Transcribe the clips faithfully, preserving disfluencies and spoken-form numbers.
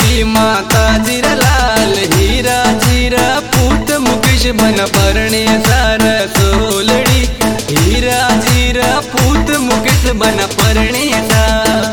देवी माता जीरा लाल हीरा जीरा पूत मुकेश बन परणे सार सोलड़ी हीरा जीरा पूत मुकेश बन परणे सार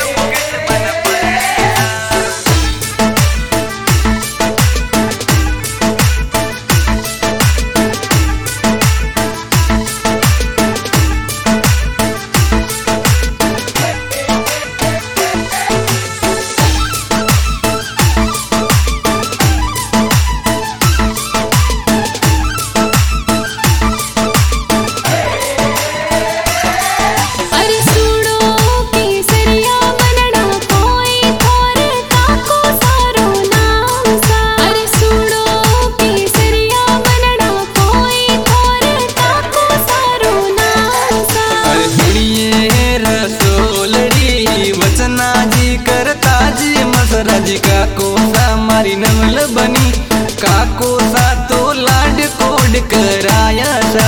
काको सा मारी नवल बनी काको सा तो लाड कोड कराया सा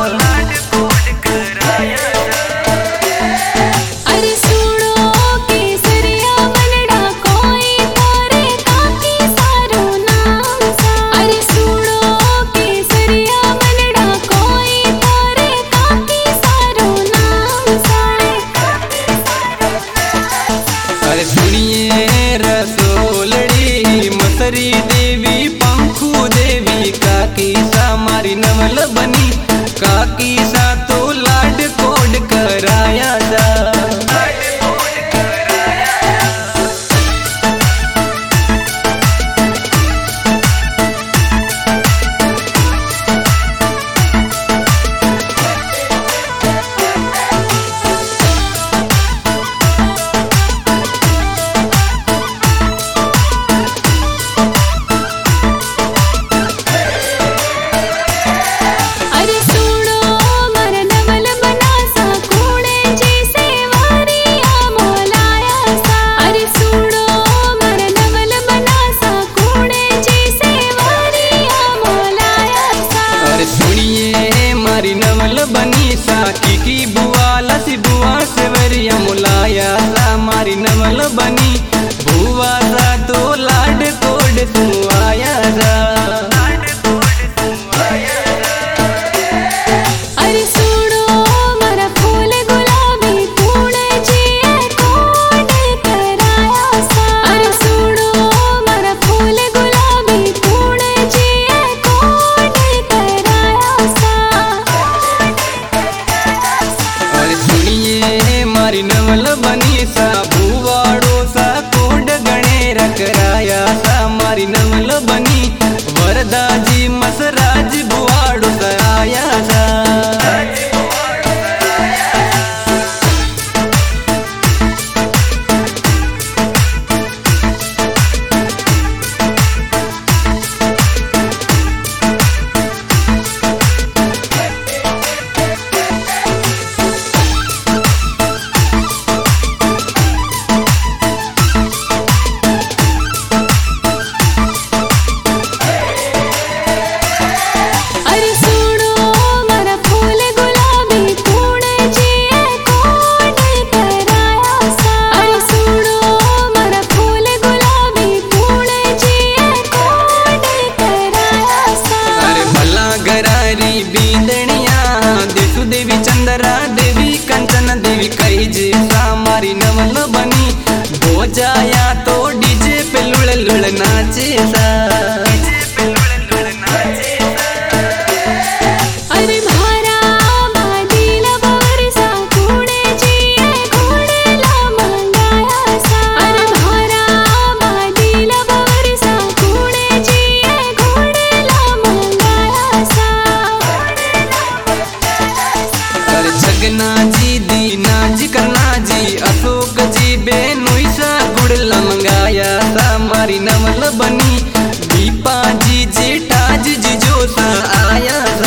अरे सुनो केसरिया मनड़ा कोई थारे काकी सारो नाम सा अरे सुनो केसरिया मनड़ा कोई थारे काकी सारो नाम सा अरे सुनिए रसोलड़ी मसरी देवी पंखू देवी काकी सा मारी नवल बनी काकी सा तो लाड कोड कराया सा बनी साकी की बुआ लसी बुआ सेवरिया मुलाया सा मारी नवल बनी बुआ सा तो लाड कोड सुआया सा अरे सुनो मरा फूल गुलाबी तूने जिए कोड कराया सा अरे सुनो मरा फूल गुलाबी तूने जिए कोड कराया सा मारी नवल बनी सा भूवाड़ो सा कोड गणे रकराया सा मारी नवल बनी वरदा जी मसराज भुवाड़ो सा आया सा देवी चंद्रा देवी कंचन देवी कही जे सा मारी नवल बनी हो जाया तो डीजे पे लुड़ लुड़ नाचे सा अरे भारा बादील बरसा कूड़े जिए घोड़े ला मंगाया सा अरे भारा बादील बरसा कूड़े जिए घोड़े ला मंगाया सा जगना जी दीना जी करना जी अशोक जी बेनुई सा गुड़ मंगाया सा मारी नवल बनी दीपा जी जेठा जी जो सा आया सा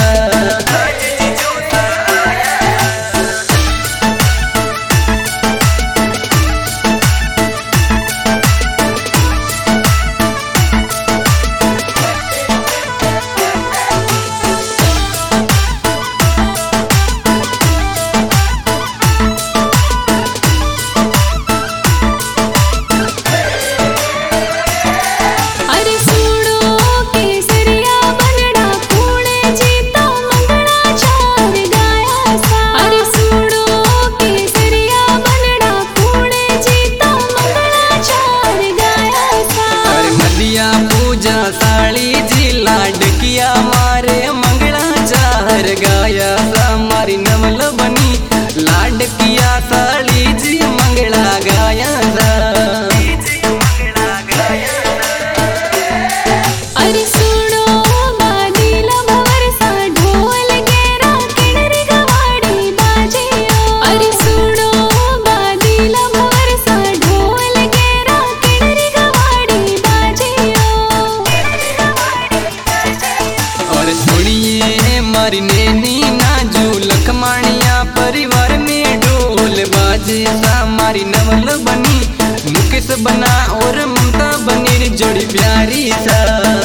बढ़िया पूजा साड़ी जी लाडकिया मारे मंगला चार गाया सा मारी नवल बनी लाडकिया साड़ी जी मंगला गाया सा। अरे सुनो बादीला बरसा ढोल गेरा किणरी गवाड़ी बाजियो। अरे सुनो बादीला बरसा ढोल गेरा किणरी गवाड़ी बाजियो। और सुनिए मारी नैनी नाजू लखमानिया परिवार में ढोल बाजे सा मारी नवल बनी मुकेश बना और ममता बनी जोड़ी प्यारी सा।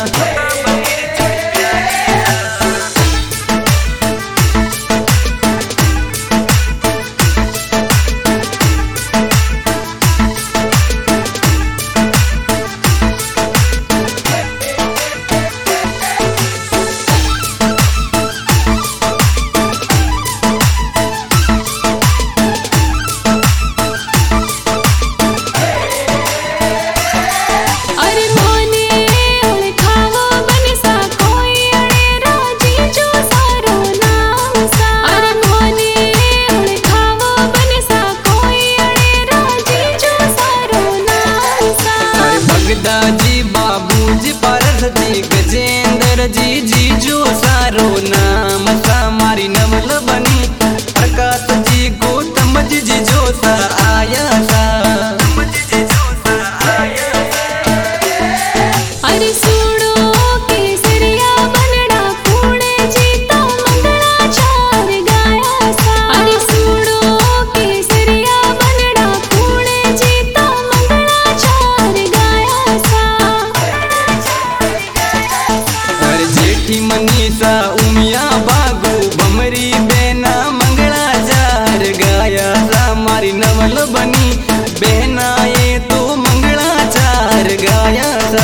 अरे मोने ओळखावो बनसा कोई अडेरा जीजू सारो नाम सा। अरे मोने ओळखावो बनसा कोई अडेरा जीजू सारो नाम सा। अरे भगदा जी बाबूजी पारस जी गजेंद्र जी जीजू सारो नाम सा मारी नवल बनी प्रकाश जी गौतम जी जीजो सा आया सा। अरे सुनो केसरिया बनड़ा पुणे जीता मंगला चार गाया सा। अरे सुनो केसरिया बनड़ा पुणे जीता मंगला चार गाया सा। और जेठी मनीषा उमिया बागू भमरी बेना मंगला जार गाया सा मारी नवल बनी बेना ये तो मंगला चार गाया सा।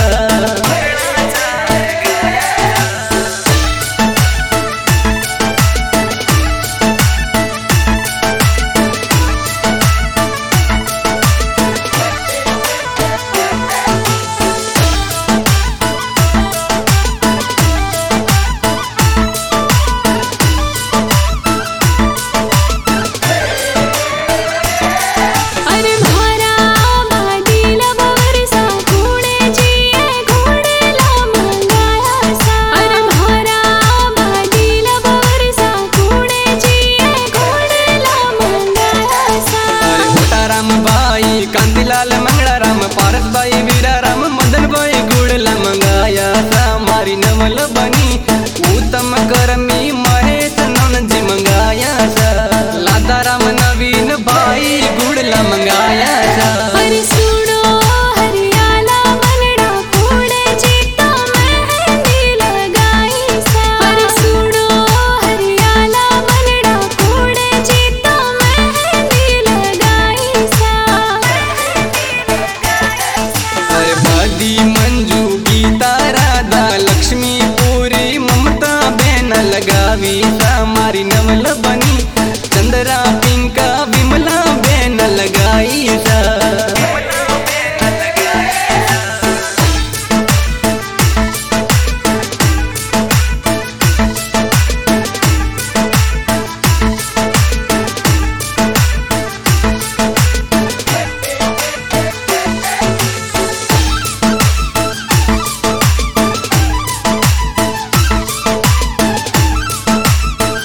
अरे भारा बादीला बरसा पुणे जिए घोडेला मंगाया सा। अरे भारा बादीला बरसा पुणे जिए घोडेला मंगाया सा। अरे मोटाराम बाई कांतीलाल मंगळाराम पारस बाई वीराराम मदन बाई गुड़ला मंगाया सा मारी नवल बनी उत्तम करमी महेश नौनजी मंगाया सा। लादाराम नवीन बाई गुड़ला मंगाया सा। अरे सुनो हरियाला बनड़ा पुणे जीता मेहंदी लगाई सा। अरे सुनो हरियाला बनड़ा पुणे जीता मेहंदी लगाई सा। अरे बादी मंजू गीता राधा लक्ष्मी पूरी ममता बेन लगावी सा मारी नवल बनी चंद्रा पिंका विमला बेन लगाई सा।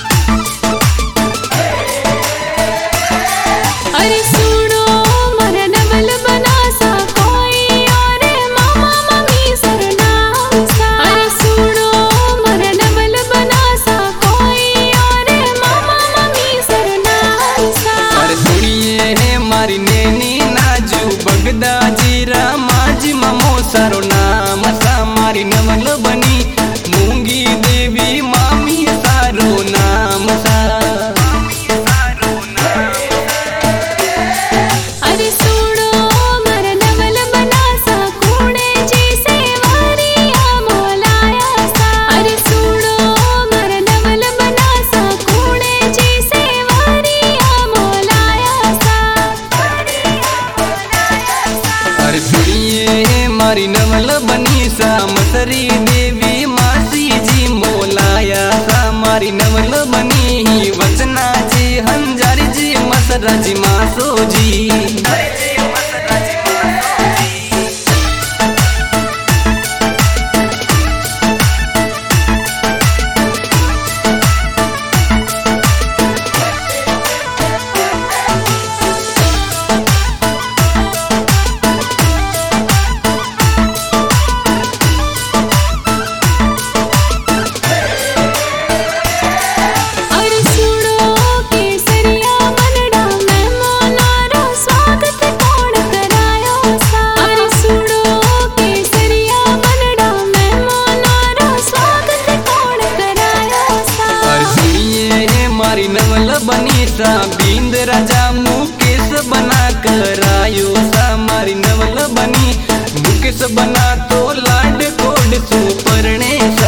अरे सुनो मरा बनी सा मसरी देवी मासी जी मोलाया सा मारी नवल बनी वचना जी हंजारी जी मसरा जी मासो जी बनी सा बिंद राजा मुकेश बना करायो सा मारी नवल बनी मुकेश बना तो लाड कोड सुपरणे सा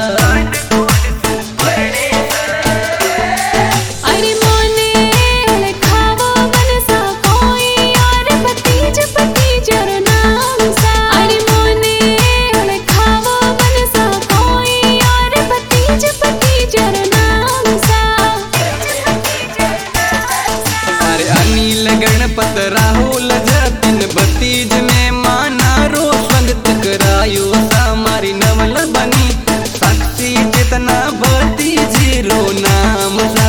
अरे मोने खावो बन सा कोई यार भतीज भतीजर नाम सा अरे मोने खावो बन सा कोई यार भतीज भतीजर नाम सा गणपत राहुल जतिन भतीज में माना रो संगत करायो सा मारी नवल बनी साक्षी चेतना भतीज रो नाम सा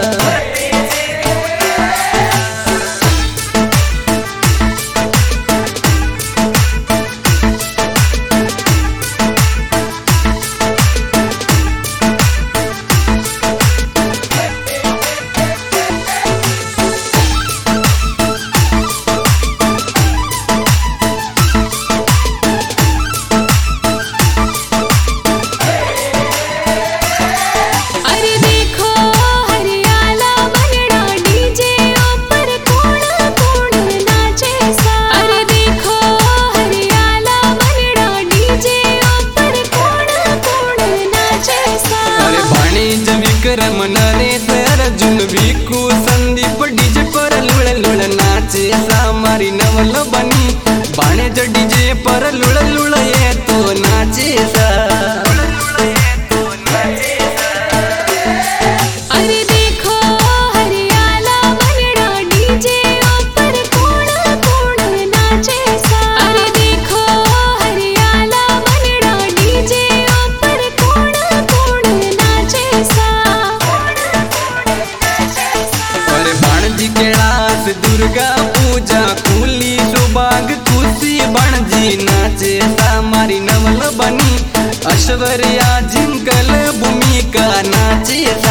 विक्रम नरेश अर्जुन भिक्कू संदीप डीजे पर लुड़ लुड़ नाचे सा मारी नवल बनी बाणे जो डीजे पर लुड़ लुड़ ये तो नाचे सा अरे देखो हरियाला बनड़ा डीजे ऊपर कौन कौन नाचे सा अरे देखो हरियाला बनड़ा डीजे ऊपर कौन कौन नाचे सा बाणजी कैलाश दुर्गा पूजा कुली सुबाग खुशी बाणजी नाचे सा मारी नवल बनी ऐश्वर्या जिंकल भूमिका नाचे सा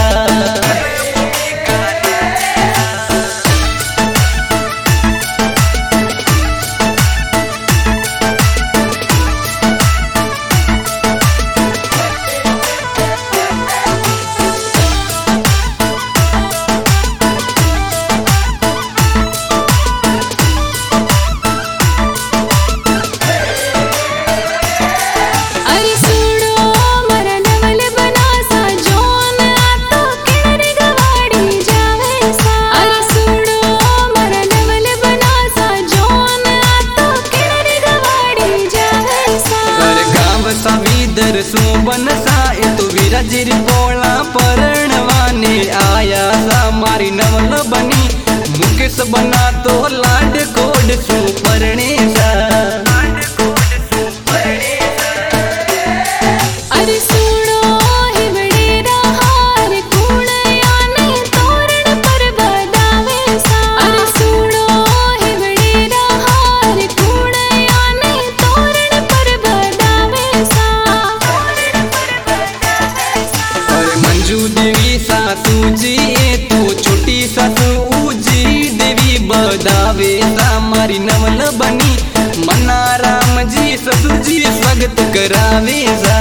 सोबन सा ए तो विराजिर पोला परणवाने आया सा मारी नवल बनी मुकेश बना तो लाड कोड सुपरणे सा अरे सुनो हिवड़े रहार कूण याने तोरण पर बदावे सा अरे सुनो हिवड़े रहार कूण याने तोरण पर बदावे सा मंजू देवी सासू जी तू छोटी सासू जी देवी बदावे सा मारी नवल बनी मना राम जी ससुर जी स्वागत करावे सा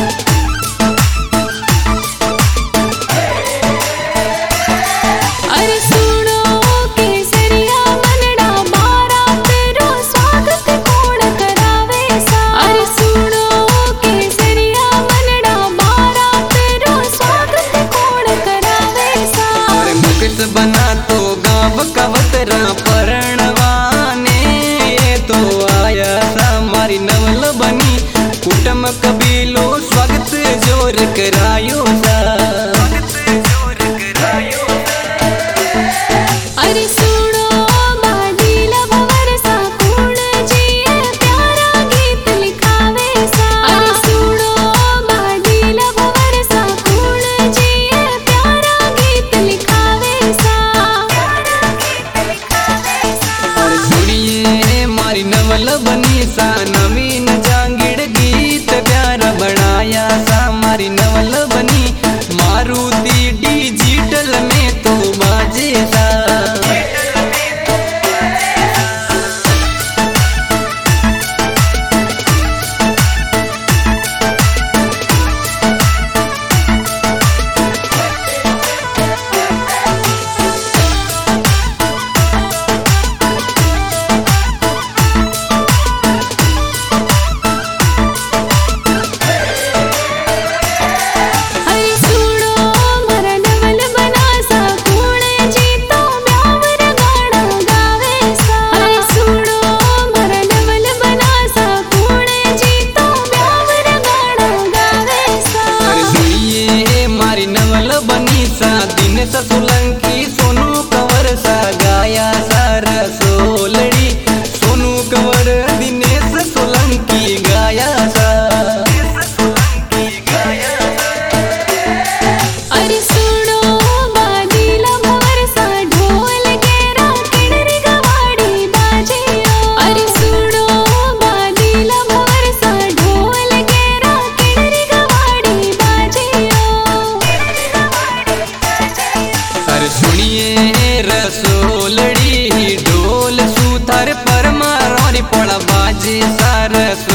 अरे सब कवतरा परणवाने तो आया सा मारी नवल बनी कुटुंब कबीलो स्वागत जोर करायो सा। अरे सुनो बादल भंवर सा कुण जी प्यारा गीत लिखावे सा। अरे सुनो बादल भंवर सा कुण जी प्यारा गीत लिखावे सा। और सुनिए मारी नवल बनी सा नवीन जांगिड़ गीत प्यारा बनाया सा मारी नवल बनी मारुति डिजिटल में तो बाजे सा। अरे सुनो मारा नवल बना सा कुण जी तो ब्यावर गाना गावे सा। अरे सुनो मारा नवल बना सा कुण जी तो ब्यावर गाना गावे सा। और सुनिए मारी नवल बनी सा दिनेश सोलंकी सोनू कंवर सा गाया सा रसोलड़ी सोनू कंवर दिनेश सोलंकी गाया सा। अरे सुनो बादल भंवर सा ढोल केरा किणरी गवाड़ी बाजियो। अरे सुनो बादल भंवर सा ढोल केरा किणरी गवाड़ी बाजियो। और सुनिए रसोलड़ी ढोल सुथार पर मारोरी पड़ा बाजे सा रसोलड़ी।